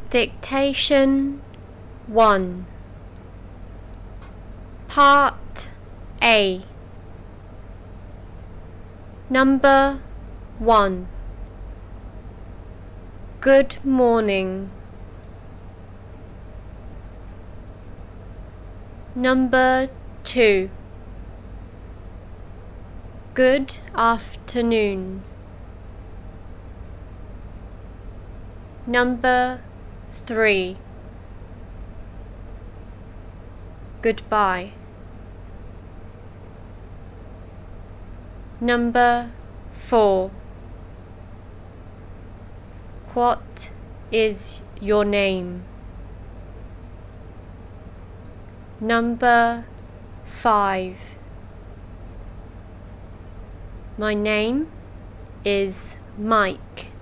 Dictation 1. Part A. Number 1. Good morning. Number 2. Good afternoon. Number 3. Goodbye. Number 4. What is your name? Number 5. My name is Mike.